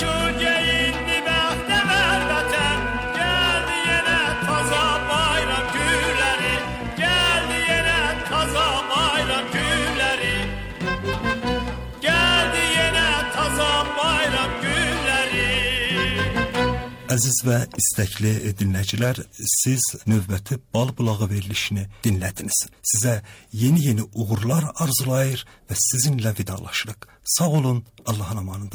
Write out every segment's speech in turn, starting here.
Əziz və istəkli dinləyicilər, siz növbəti Bal Bulağı verilişini dinlədiniz. Sizə yeni uğurlar arzulayır və sizinlə vidalaşırıq. Sağ olun, Allahın amanında.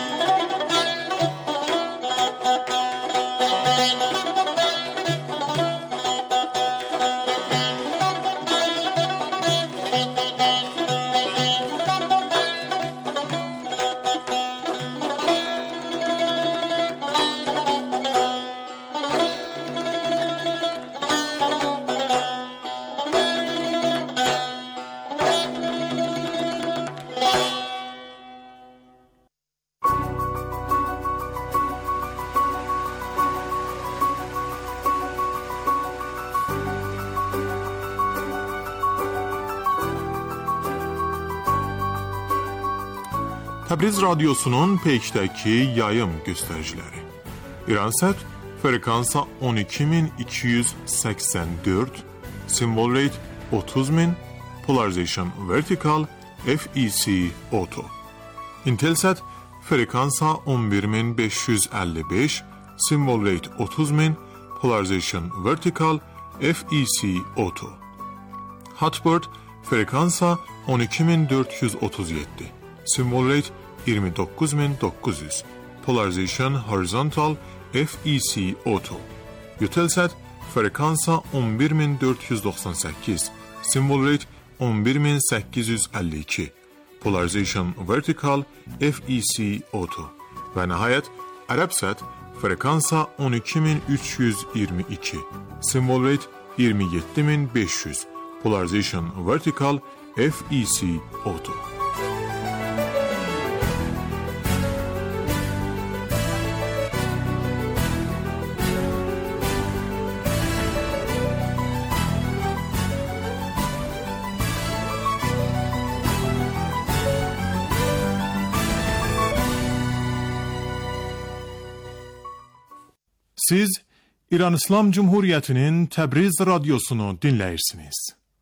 Təbriz Radyosu'nun peşdəki yayım göstəriciləri. İransat frekansa 12284, symbol rate 30000, polarization vertical, FEC auto. Intelsat frekansa 11555, symbol rate 30000, polarization vertical, FEC auto. Hotbird frekansa 12437, symbol rate 29900, polarization horizontal, FEC auto. Eutelsat frekansa 11498, symbol rate 11852, polarization vertical, FEC auto. Və nəhayət Arabsat frekansa 12322, symbol rate 27500, polarization vertical, FEC auto. Siz İran İslam Cumhuriyeti'nin Təbriz Radyosunu dinləyirsiniz.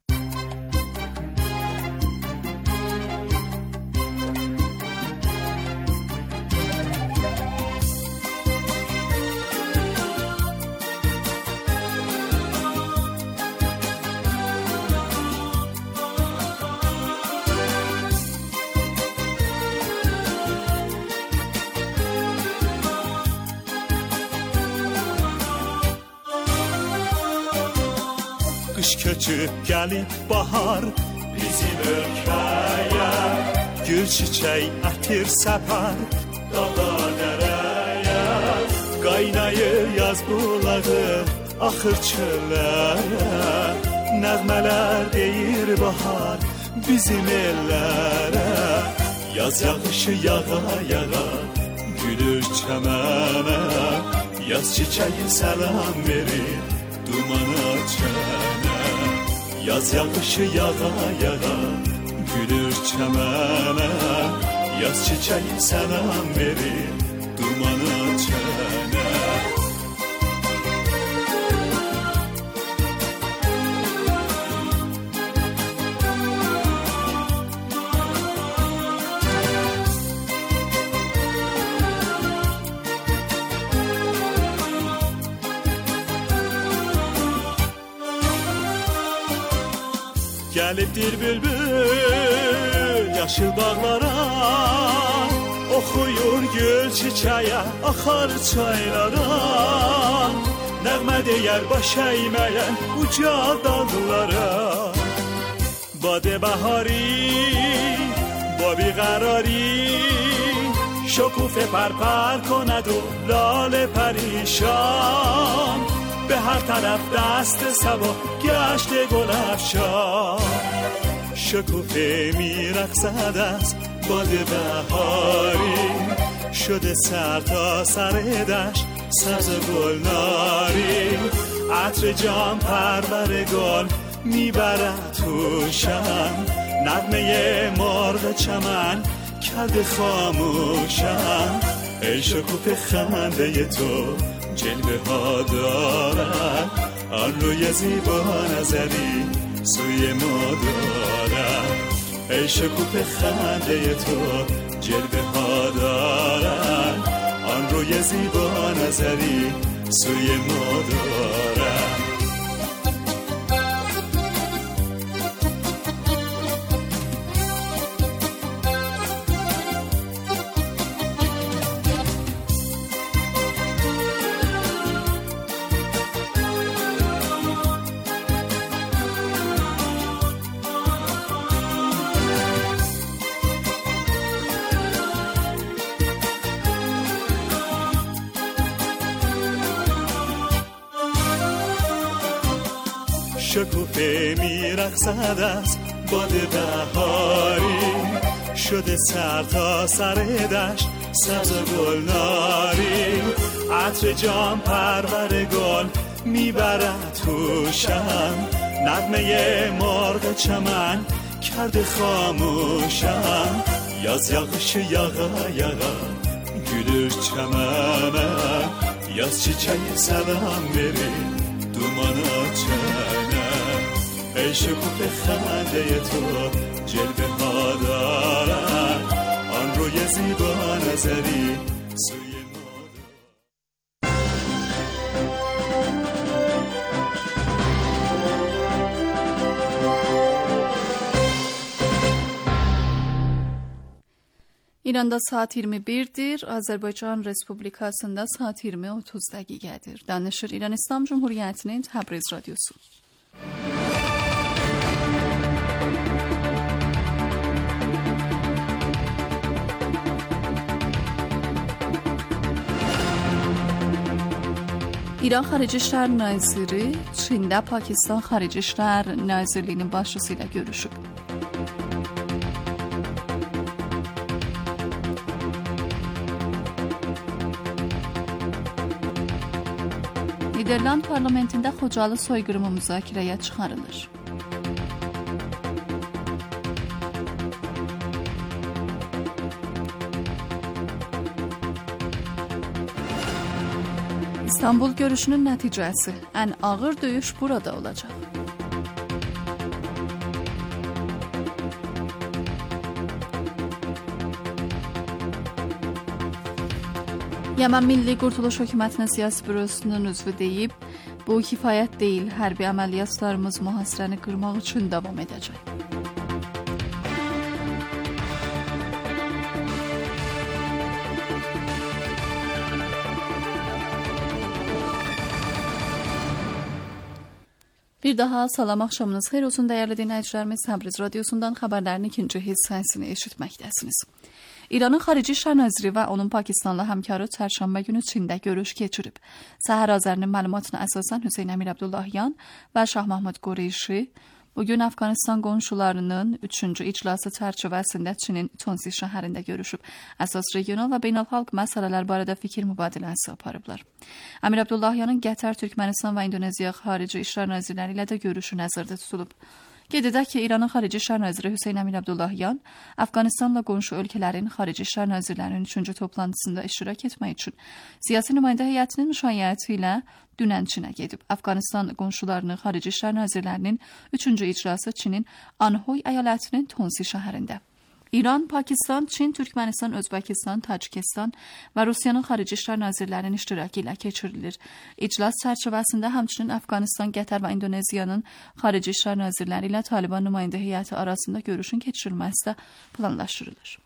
Kış köçüp gelip bahar bizim ülkeye, gül çiçeği ətir səpər dağda dərəyə, qaynayır yaz bulağı axır çöllərə, nəğmələr deyir bahar bizim ellərə, yaz yağışı yağa yağa gülür çəmənə, yaz çiçeği selam verir dumana çənə, yaz yağışı yağa yağa gülür çəmənə, yaz çiçeği selam verir dumana çənə. Gəlibdir bülbül yaşıl bağlara, oxuyur gül çiçəyə, axar çaylara, nəğmə deyər baş əyməyən uca dağlara. Badə bəhari, babi qərari, şکوفه پرپر کند و لاله پریشان، به هر طرف دست صبا گشت گل افشان. شکوفه میرقصد از باد بهاری، شده سر تا سر دشت سبز گلناری. عطر جان پرور گل میبرد تو شم، نغمه مرغ چمن کرده خاموشم. ای شکوفه خنده تو جلوه ها دارد، آن روی زیبا نظری سوی ما دارد. ای شکوفه خنده تو جلوه ها دارد، آن روی زیبا نظری سوی ما دارد. شکوفه میرقصد از باد بهاری، شده سر تا سر دشت سبز و گلناری. عطر جان پرور گل میبرد توشم، نغمه مرغ چمن کرده خاموشم. یاز یاغش یاغا یاغا گülür çemene، yaz çiçeği selam verir dumana çene. ای شکوفه خنده تو جلوه ها دارد، آن روی زیبا نظری سوی ما دارد. İranda saat 21'dir. Azərbaycan Respublikasında saat 20:30 dəqiqədir. Danışır İran İslam Cumhuriyyətinin Təbriz radiosu. İran Xarici İşlər Naziri Çində Pakistan Xarici İşlər Nazirliyinin başçısı ilə görüşüb. Niderland parlamentində Xocalı soyqırımı müzakirəyə çıxarılır. İstanbul görüşünün nəticəsi, ən ağır döyüş burada olacaq. Yemen Milli Qurtuluş Hökumətinin siyasi bürosunun üzvü deyib, bu kifayət deyil, hərbi əməliyyatlarımız mühasirəni qırmaq üçün davam edəcək. Bir daha salam, axşamınız xeyir olsun dəyərli dinləyicilərimiz. Təbriz radiosundan xəbərlərin ikinci hissəsini eşitməkdəsiniz. İranın Xarici İşlər Naziri və onun Pakistanlı həmkarı çərşənbə günü Çində görüş keçirib. Səhər Azərinin məlumatına əsasən Hüseyn Əmir Abdullahyan və Şah Mahmud Qureyşi bugün Afqanistan qonşularının 3-cü iclası çərçivəsində Çinin Çonsi şəhərində görüşüb. Əsas regional və beynəlxalq məsələlər barədə fikir mübadiləsi aparıblar. Əmir Abdullahyanın Qətər, Türkmənistan və İndoneziya Xarici İşlər Nazirləri ilə də görüşü nəzərdə tutulub. Qeyd edək ki, İranın Xarici İşlər Naziri Hüseyn Əmir Abdullahyan Afqanistanla qonşu ölkələrin Xarici İşlər Nazirlərinin 3-cü toplantısında iştirak etmək üçün siyasi nümayəndə heyətinin müşayiəti ilə dünən Çinə gedib. Afqanistan qonşularının Xarici İşlər Nazirlərinin 3-cü icrası Çinin Anhoy əyalətinin Tonsi şəhərində. İran, Pakistan, Çin, Türkmənistan, Özbəkistan, Tacikistan və Rusiyanın Xarici İşlər Nazirlərinin iştirakı ilə keçirilir. İclas çərçivəsində həmçinin Afqanistan, Qətər və İndoneziyanın Xarici İşlər Nazirləri ilə Taliban nümayəndə heyəti arasında görüşün keçirilməsi də planlaşdırılır.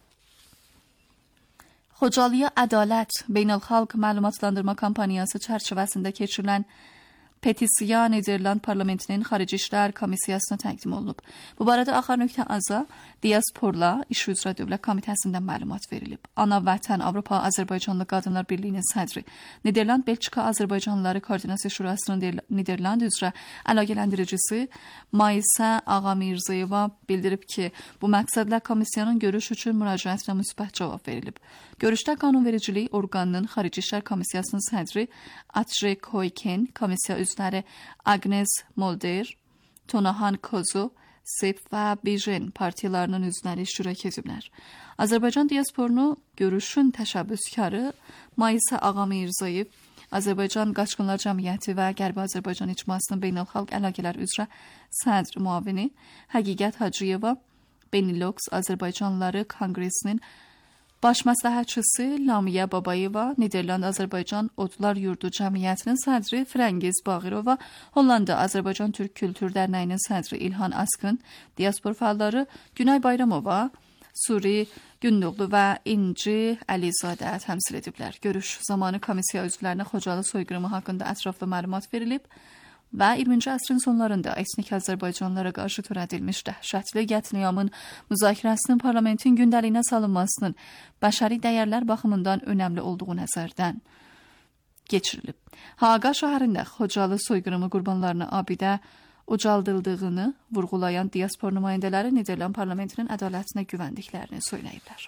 Xocalıya Ədalət Beynəlxalq Məlumatlandırma Kampaniyası çərçivəsində keçirilən petisiya Niderland parlamentinin Xarici İşlər Komissiyasına təqdim olunub. Bu barədə Axar.az-a Diasporla İş üzrə Dövlət Komitəsindən məlumat verilib. Ana Vətən Avropa Azərbaycanlı Qadınlar Birliyinin sədri, Niderland Belçika Azərbaycanlıları Koordinasiya Şurasının Niderland üzrə əlaqələndiricisi Maysə Ağamirzəyeva bildirib ki, bu məqsədlə komissiyanın görüş üçün müraciətinə müsbət cavab verilib. Görüşdə qanunvericilik orqanının Xarici İşlər Komissiyasının sədri Atje Koyken, komissiya üzvləri Agnes Molder, Tonahan Kozu SEP və BJN partiyalarının üzvləri iştirak ediblər. Azərbaycan diasporunu görüşün təşəbbüskarı Mayisa Ağamirzayev, Azərbaycan Qaçqınlar Cəmiyyəti və Qərbi Azərbaycan İcmasının Beynəlxalq Əlaqələr üzrə sədr müavini Həqiqət Hacıyeva, Benilux Azərbaycanlıları Konqresinin baş məsləhətçisi Lamiyə Babayeva, Niderland Azərbaycan Odlar Yurdu Cəmiyyətinin sədri Frəngiz Bağırova, Hollanda Azərbaycan Türk Kültür Dərnəyinin sədri İlhan Askın, diaspor fəalları Günay Bayramova, Suri Gündoğlu və İnci Əlizadə təmsil ediblər. Görüş zamanı komissiya üzvlərinə Xocalı soyqırımı haqqında ətraflı məlumat verilib və 20-ci əsrin sonlarında etnik Azərbaycanlılara qarşı törədilmiş dəhşətli qətliamın müzakirəsinin parlamentin gündəliyinə salınmasının bəşəri dəyərlər baxımından önəmli olduğu nəzərdən keçirilib. Haqa şəhərində Xocalı soyqırımı qurbanlarına abidə ucaldıldığını vurğulayan diaspor nümayəndələri Niderland parlamentinin ədalətinə güvəndiklərini söyləyiblər.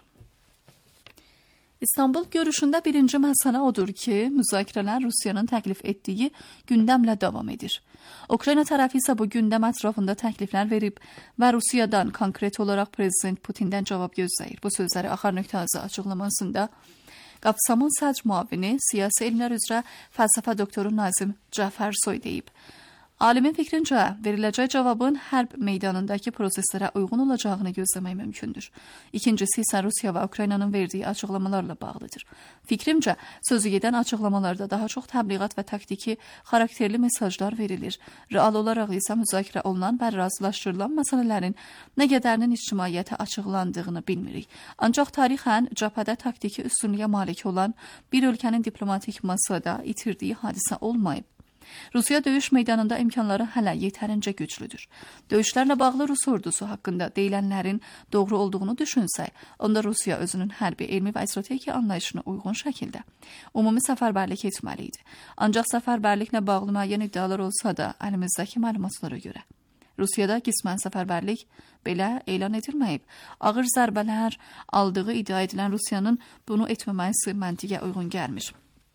İstanbul görüşündə birinci məsələ odur ki, müzakirələr Rusiyanın təklif etdiyi gündəmlə davam edir. Ukrayna tərəfi isə bu gündəm ətrafında təkliflər verib və Rusiyadan konkret olaraq Prezident Putindən cavab gözləyir. Bu sözləri Axar Nöqtə.az açıqlamasında Qapsamın sədr müavini, siyasi elmlər üzrə fəlsəfə doktoru Nazim Cəfərsoy deyib. Alimin fikrincə, veriləcək cavabın hərb meydanındakı proseslərə uyğun olacağını gözləmək mümkündür. İkincisi isə Rusiya və Ukraynanın verdiyi açıqlamalarla bağlıdır. Fikrimcə, sözü gedən açıqlamalarda daha çox təbliğat və taktiki xarakterli mesajlar verilir. Real olaraq isə müzakirə olunan və razılaşdırılan məsələlərin nə qədərinin ictimaiyyətə açıqlandığını bilmirik. Ancaq tarixən cəbhədə taktiki üstünlüyə malik olan bir ölkənin diplomatik masada itirdiyi hadisə olmayıb. Rusiya döyüş meydanında imkanları hələ yetərincə güclüdür. Döyüşlərlə bağlı Rus ordusu haqqında deyilənlərin doğru olduğunu düşünsək, onda Rusiya özünün hərbi, elmi və strateji anlayışına uyğun şəkildə ümumi səfərbərlik etməli idi. Ancaq səfərbərliklə bağlı müəyyən iddialar olsa da, əlimizdəki məlumatlara görə Rusiyada qismən səfərbərlik belə elan edilməyib. Ağır zərbələr aldığı iddia edilən Rusiyanın bunu etməməsi məntiqə uyğun gəlmir.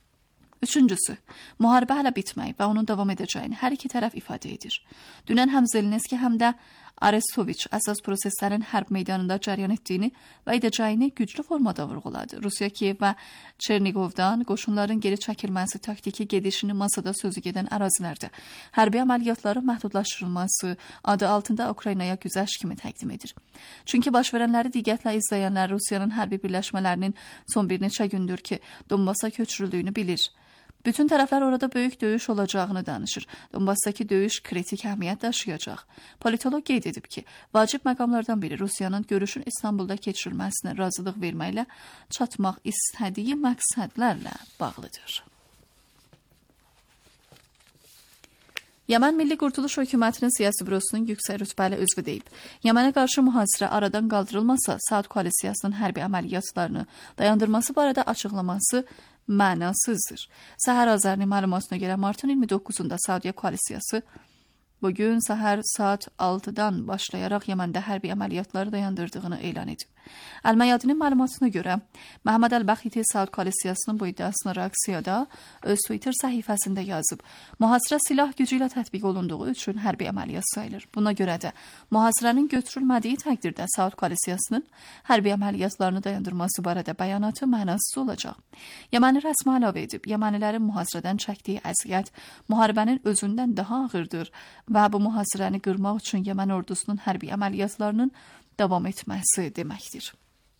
Üçüncüsü, müharibə hələ bitməyib və onun davam edəcəyini hər iki tərəf ifadə edir. Dünən həm Zelenski, həm də Arestoviç əsas proseslərin hərb meydanında cəryan etdiyini və edəcəyini güclü formada vurğuladı. Rusiya Kiyev və Çernigovdan qoşunların geri çəkilməsi taktiki gedişini masada sözü gedən ərazilərdə hərbi əməliyyatların məhdudlaşdırılması adı altında Ukraynaya güzəşt kimi təqdim edir. Çünki baş verənləri diqqətlə izləyənlər Rusiyanın hərbi birləşmələrinin son bir neçə gündür ki, Donbasa köçürüldüyünü bilir. Bütün tərəflər orada böyük döyüş olacağını danışır. Donbassdakı döyüş kritik əhəmiyyət daşıyacaq. Politolog qeyd edib ki, vacib məqamlardan biri Rusiyanın görüşün İstanbulda keçirilməsinə razılıq verməklə çatmaq istədiyi məqsədlərlə bağlıdır. Yemen Milli Qurtuluş Hökumətinin siyasi bürosunun yüksək rütbəli üzvü deyib. Yemenə qarşı mühasirə aradan qaldırılmasa, Saud koalisiyasının hərbi əməliyyatlarını dayandırması barədə açıqlaması mənasızdır. Səhər Azərinin məlumatına görə martın 29-da Saudiya koalisiyası bugün səhər saat 6-dan başlayaraq Yeməndə hərbi əməliyyatları dayandırdığını elan edib. Əl-Məyadinin məlumatına görə Məhəmməd Əl-Bəxiti Saud koalisiyasının bu iddiasına reaksiyada öz Twitter səhifəsində yazıb. Mühasirə silah gücü ilə tətbiq olunduğu üçün hərbi əməliyyat sayılır. Buna görə də mühasirənin götürülmədiyi təqdirdə Saud koalisiyasının hərbi əməliyyatlarını dayandırması barədə bəyanatı mənasız olacaq. Yeməni rəsmi əlavə edib, Yemənilərin mühasirədən çəkdiyi əziyyət müharibənin özündən daha ağırdır və bu mühasirəni qırmaq üçün Yemen ordusunun hərbi əməliyyatlarının davam etməsi deməkdir.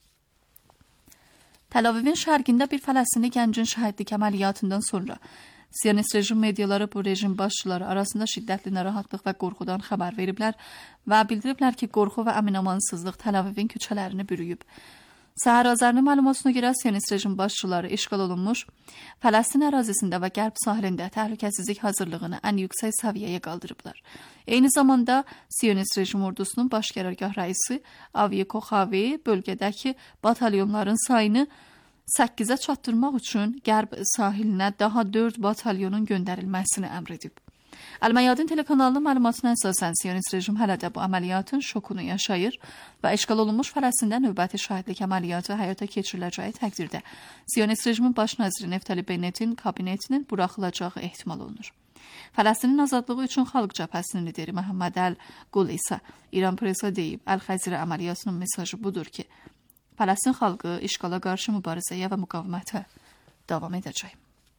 Təl-Avivin şərqində bir Fələstinli gəncin şəhidlik əməliyyatından sonra Siyonist rejim mediaları bu rejim başçıları arasında şiddətli narahatlıq və qorxudan xəbər veriblər və bildiriblər ki, qorxu və əmin-amansızlıq Təl-Avivin küçələrini bürüyüb. Səhər Azərinin məlumatına görə Siyonist rejim başçıları işğal olunmuş Fələstin ərazisində və qərb sahilində təhlükəsizlik hazırlığını ən yüksək səviyyəyə qaldırıblar. Eyni zamanda Siyonist rejim ordusunun baş qərargah rəisi Aviy Koxavi bölgədəki batalyonların sayını 8-ə çatdırmaq üçün qərb sahilinə daha 4 batalyonun göndərilməsini əmr edib. Əl-Məyadin telekanalının məlumatına əsasən Siyonist rejim hələ də bu əməliyyatın şokunu yaşayır və işğal olunmuş Fələstində növbəti şəhidlik əməliyyatı həyata keçiriləcəyi təqdirdə Siyonist rejimin baş naziri Neftali Bennetin kabinetinin buraxılacağı ehtimal olunur. Fələstinin azadlığı üçün Xalq Cəbhəsinin lideri Məhəmməd Əl-Qul isə İran presə deyib, Əl-Xəzirə əməliyyatının mesajı budur ki, Fələstin xalqı işğala qarşı mübarizəyə və müqavimətə davam edəcək.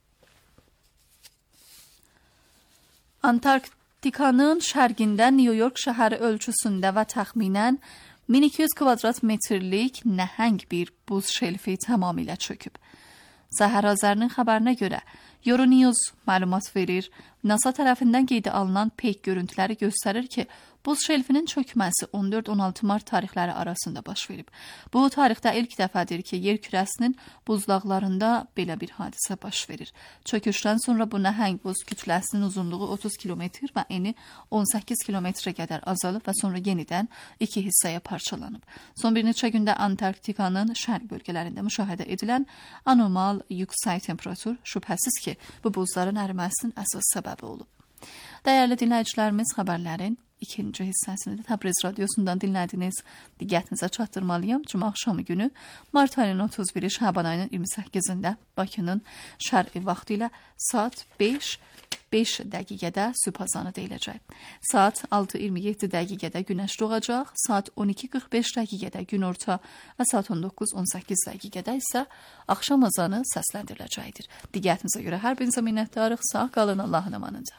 Antarktikanın şərqində New-York şəhəri ölçüsündə və təxminən 1200 kvadrat metrlik nəhəng bir buz şelfi tamamilə çöküb. Səhər Azərinin xəbərinə görə Euronews məlumat verir. NASA tərəfindən qeydə alınan peyk görüntüləri göstərir ki, buz şelfinin çökməsi 14-16 mart tarixləri arasında baş verib. Bu tarixdə ilk dəfədir ki, yer kürəsinin buzlaqlarında belə bir hadisə baş verir. Çöküşdən sonra bu nəhəng buz kütləsinin uzunluğu 30 kilometr və eni 18 kilometrə qədər azalıb və sonra yenidən iki hissəyə parçalanıb. Son bir neçə gündə Antarktikanın şərq bölgələrində müşahidə edilən anormal yüksək temperatur şübhəsiz ki, bu buzların əriməsinin əsas səbəbi olub. Dəyərli dinləyicilərimiz, xəbərlərin ikinci hissəsini də Təbriz radiosundan dinlədiniz. Diqqətinizə çatdırmalıyam. Cümə axşamı günü mart ayının 31-i Şaban ayının 28-də Bakının şərqi vaxtı ilə saat 5 dəqiqədə sübh azanı deyiləcək. Saat 6:27 dəqiqədə günəş doğacaq, saat 12:45 dəqiqədə günorta və saat 19:18 dəqiqədə isə axşam azanı səsləndiriləcəkdir. Diqqətinizə görə hər birinizə minnətdarıq. Sağ qalın, Allahın amanında.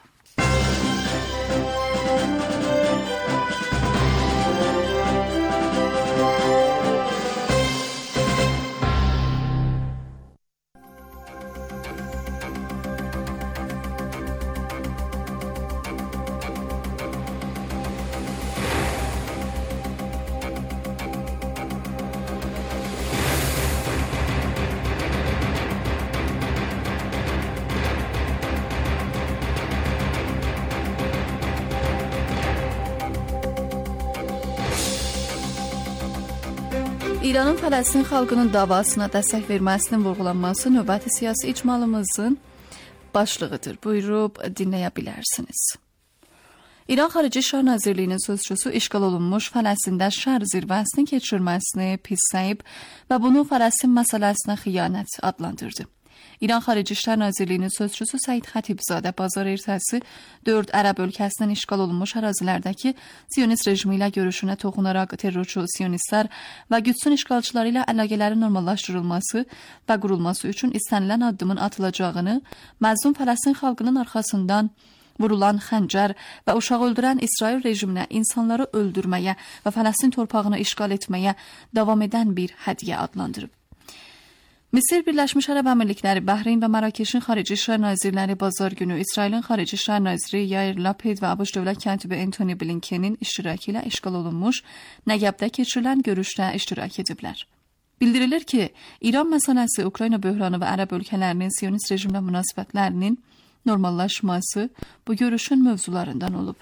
İranın Fələstin xalqının davasına dəstək verməsinin vurğulanması növbəti siyasi icmalımızın başlığıdır. Buyurub dinləyə bilərsiniz. İran Xarici İşlər Nazirliyinin sözçüsü işğal olunmuş Fələstində şər zirvəsinin keçirilməsini pisləyib və bunu Fələstin məsələsinə xəyanət adlandırdı. İran Xarici İşlər Nazirliyinin sözçüsü Səid Xətibzadə bazar ertəsi 4 ərəb ölkəsindən işğal olunmuş ərazilərdəki Siyonist rejimi ilə görüşünə toxunaraq terrorçu siyonistlər və gücsün işğalçıları ilə əlaqələrin normallaşdırılması və qurulması üçün istənilən addımın atılacağını, məzlum Fələstin xalqının arxasından vurulan xəncər və uşaq öldürən İsrail rejiminə insanları öldürməyə və Fələstin torpağını işğal etməyə davam edən bir hədiyyə adlandırıb. Misir, Birləşmiş Ərəb Əmirlikləri, Bəhreyn və Mərakeşin Xarici İşlər Nazirləri bazar günü İsrailin Xarici İşlər Naziri Yair Lapid və ABŞ Dövlət katibi Antony Blinkenin iştirakı ilə işğal olunmuş Nəqəbdə keçirilən görüşdə iştirak ediblər. Bildirilir ki, İran məsələsi, Ukrayna böhranı və ərəb ölkələrinin siyonist rejimlə münasibətlərinin normallaşması bu görüşün mövzularından olub.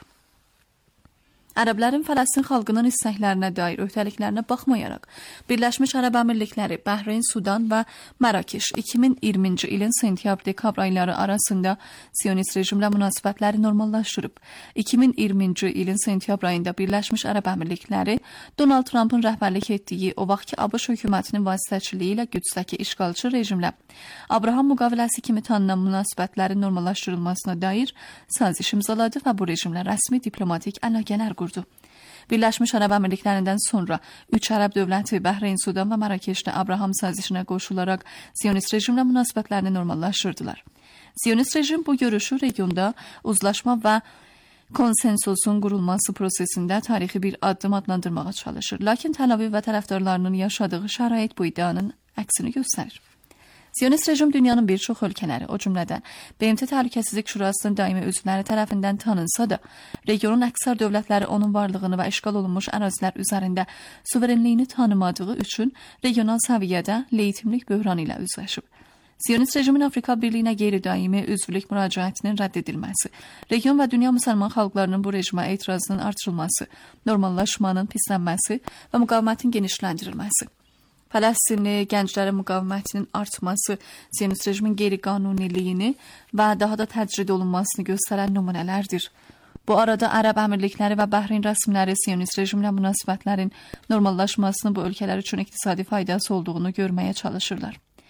Ərəblərin Fələstin xalqının istəklərinə dair öhdəliklərinə baxmayaraq, Birləşmiş Ərəb Əmirlikləri, Bəhreyn, Sudan və Mərakeş 2020-ci ilin sentyabr-dekabr ayları arasında siyonist rejimlə münasibətləri normallaşdırıb. 2020-ci ilin sentyabr ayında Birləşmiş Ərəb Əmirlikləri Donald Trumpın rəhbərlik etdiyi o vaxtki ABŞ hökumətinin vasitəçiliyi ilə qüdsdəki işğalçı rejimlə Abraham müqaviləsi kimi tanınan münasibətlərin normallaşdırılmasına dair saziş imzaladı və bu rejimlə rəsmi diplomatik əlaqələr qurdu. Birləşmiş Ərəb Əmirliklərindən sonra 3 ərəb dövləti Bəhreyn, Sudan və Mərakeşdə Abraham sazişinə qoşularaq siyonist rejimlə münasibətlərini normallaşdırdılar. Siyonist rejim bu görüşü regionda uzlaşma və konsensusun qurulması prosesində tarixi bir addım adlandırmağa çalışır. Lakin Tel Aviv və tərəfdarlarının yaşadığı şərait bu iddianın əksini göstərir. Siyonist rejim dünyanın bir çox ölkələri, o cümlədən BMT Təhlükəsizlik Şurasının daimi üzvləri tərəfindən tanınsa da, regionun əksər dövlətləri onun varlığını və işğal olunmuş ərazilər üzərində suverenliyini tanımadığı üçün regional səviyyədə legitimlik böhranı ilə üzləşib. Siyonist rejimin Afrika Birliyinə qeyri-daimi üzvlük müraciətinin rədd edilməsi, region və dünya müsəlman xalqlarının bu rejimə etirazının artırılması, normallaşmanın pislənməsi və müqavimətin genişləndirilməsi. Fələstinli gənclərin müqavimətinin artması, siyonist rejimin qeyri-qanuniliyini və daha da təcrid olunmasını göstərən nümunələrdir. Bu arada Ərəb Əmirlikləri və Bəhreyn rəsmiləri siyonist rejimlə münasibətlərin normallaşmasını bu ölkələr üçün iqtisadi faydası olduğunu görməyə çalışırlar.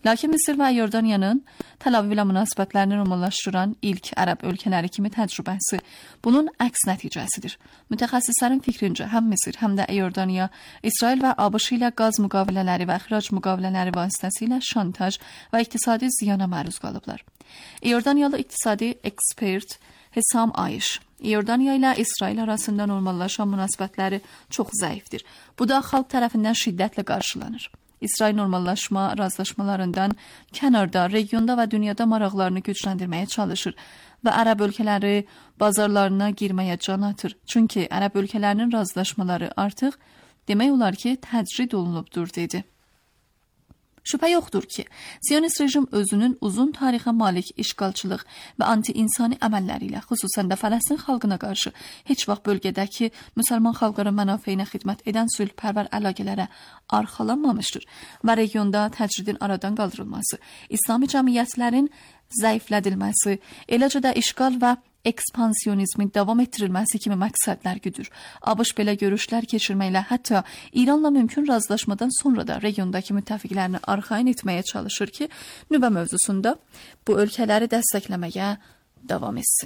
Lakin Misir və Yordaniyanın Tel Aviv ilə münasibətlərini normallaşdıran ilk ərəb ölkələri kimi təcrübəsi bunun əks nəticəsidir. Mütəxəssislərin fikrincə həm Misir, həm də Yordaniya İsrail və ABŞ ilə qaz müqavilələri və ixrac müqavilələri vasitəsilə şantaj və iqtisadi ziyana məruz qalıblar. Yordaniyalı iqtisadi ekspert Hesam Ayş, Yordaniya ilə İsrail arasında normallaşan münasibətləri çox zəifdir. Bu da xalq tərəfindən şiddətlə qarşılanır. İsrail normallaşma razılaşmalarından kənarda, regionda və dünyada maraqlarını gücləndirməyə çalışır və ərəb ölkələri bazarlarına girməyə can atır. Çünki ərəb ölkələrinin razılaşmaları artıq demək olar ki, təcrid olunubdur, dedi. Şübhə yoxdur ki, Siyonist rejim özünün uzun tarixə malik işğalçılıq və anti-insani əməlləri ilə, xüsusən də Fələstin xalqına qarşı heç vaxt bölgədəki müsəlman xalqların mənafeyinə xidmət edən sülhpərvər əlaqələrə arxalanmamışdır və regionda təcridin aradan qaldırılması, İslami cəmiyyətlərin zəiflədilməsi, eləcə də işğal və ekspansionizmin davam etdirilməsi kimi məqsədlər güdür. ABŞ belə görüşlər keçirməklə hətta İranla mümkün razılaşmadan sonra da regiondakı müttəfiqlərini arxayın etməyə çalışır ki, nüvə mövzusunda bu ölkələri dəstəkləməyə davam etsin.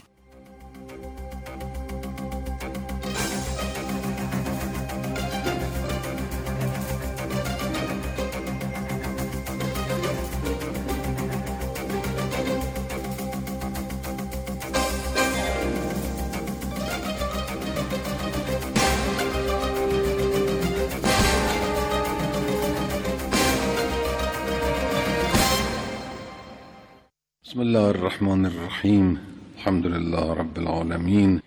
بسم الله الرحمن الرحیم الحمد لله رب العالمین.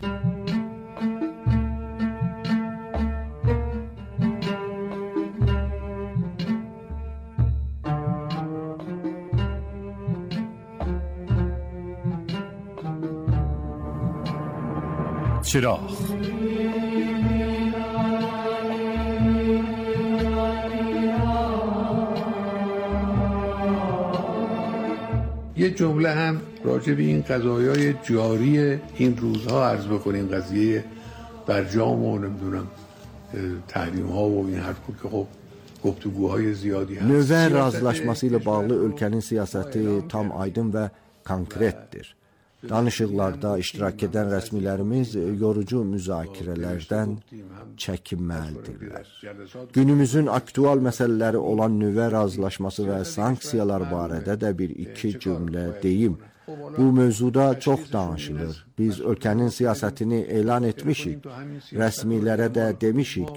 چراغ یه جمله هم راجع به این قضایای جاری این روزها عرض بکنیم، قضیه برجام و نمیدونم تحریم ها و این حرفا که خب گفتگوهای زیادی هست. Nüvə razılaşması ilə bağlı ölkənin siyasəti tam aydın və konkretdir. Danışıqlarda iştirak edən rəsmilərimiz yorucu müzakirələrdən çəkinməlidirlər. Günümüzün aktual məsələləri olan nüvə razılaşması və sanksiyalar barədə də bir-iki cümlə deyim. Bu mövzuda çox danışılır. Biz ölkənin siyasətini elan etmişik, rəsmilərə də demişik.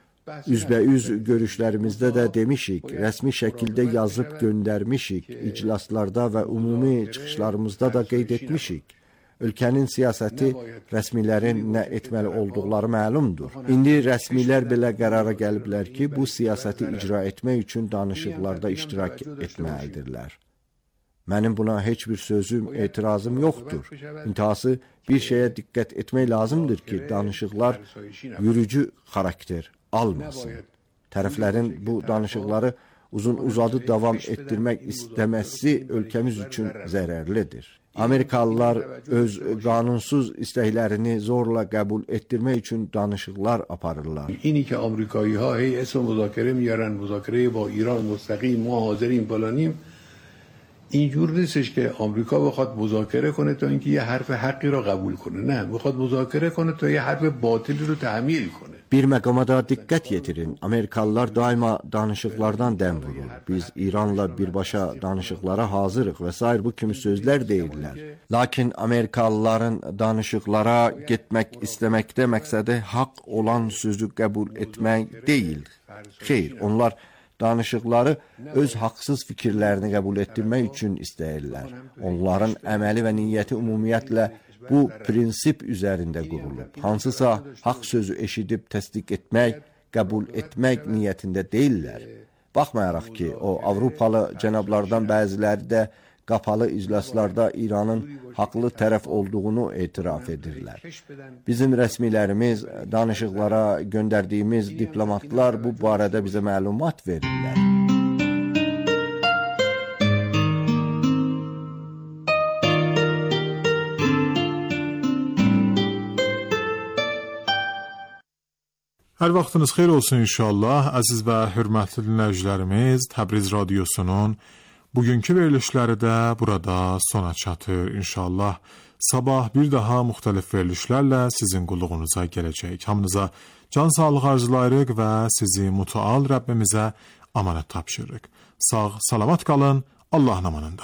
Üzbəüz görüşlərimizdə də demişik, rəsmi şəkildə yazıb göndərmişik, iclaslarda və ümumi çıxışlarımızda da qeyd etmişik. Ölkənin siyasəti rəsmilərin nə etməli olduqları məlumdur. İndi rəsmilər belə qərara gəliblər ki, bu siyasəti icra etmək üçün danışıqlarda iştirak etməlidirlər. Mənim buna heç bir sözüm, etirazım yoxdur. İntihası bir şeyə diqqət etmək lazımdır ki, danışıqlar yürücü xarakter almasın. Tərəflərin bu danışıqları uzun-uzadı davam etdirmək istəməsi ölkəmiz üçün zərərlidir. Amerikalılar öz qanunsuz istəklərini zorla qəbul etdirmək üçün danışıqlar aparırlar. اینی که آمریکایی‌ها هی اسم مذاکره میارن، مذاکره با ایران مستقیم ما حاضریم فلانیم، اینجور نیستش که آمریکا بخواد مذاکره کنه تا اینکه یه حرف حقی را قبول کنه. نه، میخواد مذاکره کنه تا یه حرف باطلی رو تحمیل کنه. Bir məqama da diqqət yetirin. Amerikalılar daima danışıqlardan dəm vurur. Biz İranla birbaşa danışıqlara hazırıq və sair bu kimi sözlər deyirlər. Lakin Amerikalıların danışıqlara getmək istəməkdə məqsədi haqq olan sözü qəbul etmək deyil. Xeyr, onlar danışıqları öz haqsız fikirlərini qəbul etdirmək üçün istəyirlər. Onların əməli və niyyəti ümumiyyətlə bu prinsip üzərində qurulub. Hansısa haqq sözü eşidib təsdiq etmək, qəbul etmək niyyətində deyirlər. Baxmayaraq ki, o Avropalı cənablardan bəziləri də qapalı iclaslarda İranın haqlı tərəf olduğunu etiraf edirlər. Bizim rəsmilərimiz, danışıqlara göndərdiyimiz diplomatlar bu barədə bizə məlumat verirlər. Hər vaxtınız xeyir olsun inşallah. Əziz və hörmətli dinləyicilərimiz, Təbriz radiosunun Bugünkü verilişləri də burada sona çatır. İnşallah sabah bir daha müxtəlif verilişlərlə sizin qulluğunuza gələcək. Hamınıza can sağlığı arzulayırıq və sizi mütəal Rəbbimizə amanət tapşırırıq. Sağ, salamat qalın, Allahın amanında.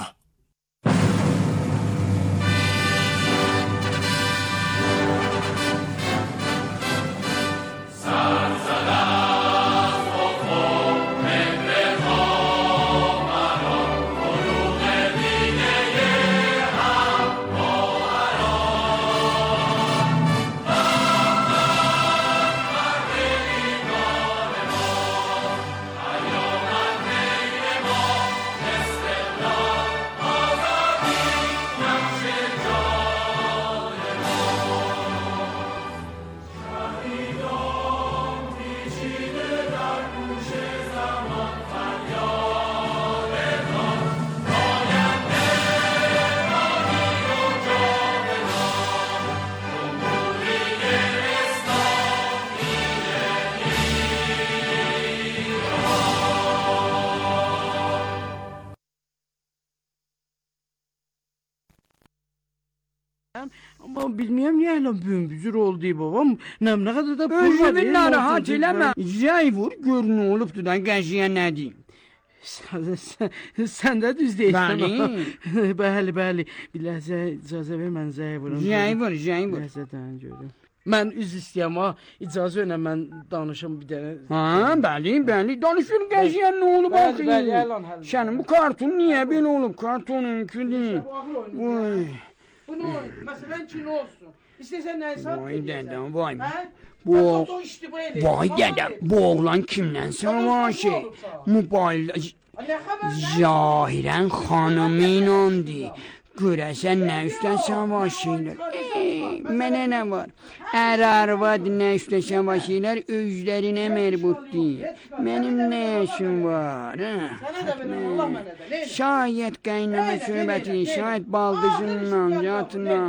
Ama bilmiyorum niye lan bümbüzür oldu babam. Ne kadar da Özümü narahat eləmə. Zəy vur, gör nə olubdu da qəziyə nə deyim. Sen de düz değilsin. Bəli. Bəli. Bir ləhzə icazə ver mən zəy vurum. Zəy vur. Ləhzədən görüm. Mən üz istəyəm ha. İcazə verə mən danışım bir dənə. Ha, bəli. Danışır qəziyə nə olub axı? Sənin bu kartun niyə belə olub? Kartonun külü. Vay. Bunu mesela kino olsun. İstesen neyse. Vay dedem, vay. Vay dedem, bu oğlan kimden savaşı? Mübarək. Zahirən xanımınandı. Görəsən nə üstdən savaşırlar. Mənə nə var? Arvad nə üstdən savaşırlar, özlərinə mərbutdur. Mənim nə işim var? Şayət qaynana söhbəti, şayət baldızınla, yatına.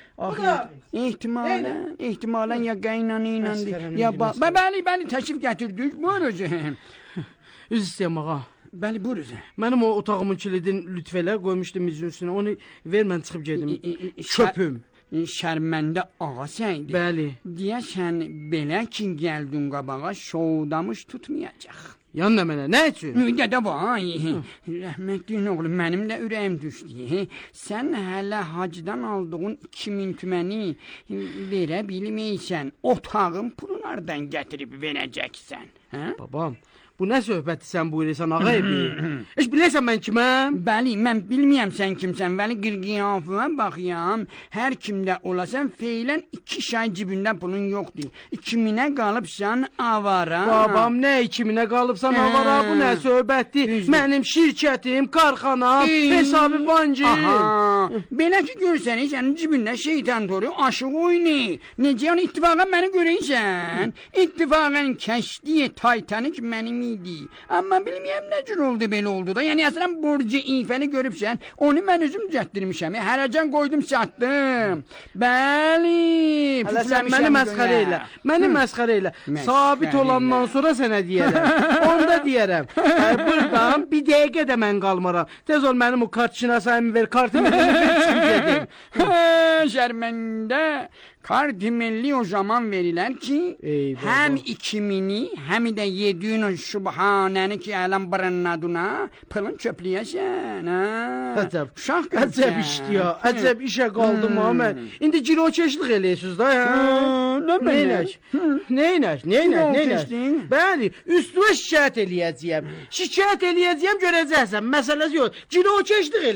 İhtimalən ya qaynana inandı, ya bəli, təşrif gətirdik, buyuracağım. Üz istəyəm ağa. Bəli, buyurun. Mənim o otağımın kilidini lütfələ qoymuşdum üzün üstünə. Onu ver, mən çıxıb gedim. Çöpüm. Şərməndə ağa səndir. Bəli. Deyəsən, belə ki gəldin qabağa, şovdamış tutmayacaq. Yanına mənə, nə üçün? Dədə vay, rəhmətliyin oğlu, mənim də ürəyim düşdü. Sən hələ hacdan aldığın 2000 tüməni verə bilməysən, otağın pulunlardan gətirib verəcəksən. Babam, bu nə söhbəti sən buyurursan ağa evi? Heç bilirsən mən kiməm? Bəli, mən bilməyəm sən kimsən, bəli qırqiyafına baxıyam. Hər kimdə olasan feylən 2 şay cibində pulun yoxdur. 2000'ə qalıbsan avara. Babam, nə 2000'ə qalıbsan avara, bu nə söhbətdir? Mənim şirkətim, karxanam, hesabı bancı. Belə ki görsən, sənin cibində şeytan toru aşıq oyunu. Necə yəni ittifaqən məni görəysən? İttifaqən kəşdiyə Titanic mənim idi. Amma bilməyəm nə cür oldu belə oldu da. Yəni əslən borcu ifəni görübsən, onu mən özüm cətdirmişəm. Hərəcan qoydum, satdım. Bəli. Məni məsxərə elə. Sabit olandan sonra sənə deyərəm. Onda deyərəm. Buradan bir dəqiqə də mən qalmaram. Tez ol mənim o kart şinasayımı ver, kartımı ver. Şərməndə kart milli o zaman verilər ki, həm 2000'i, həm də 700 Subhanəni ki, ələm bırınladına pılın çöpləyəsən. Əcəb işdir ya, əcəb işə qaldım ha mən. İndi cirokeşlik eləyəsiniz da ya. Neynək? Bəli, üstüvə şikayət eləyəcəyəm. Şikayət eləyəcəyəm, görəcəksən, məsələsi yox. Cirokeşlik eləyəcəm.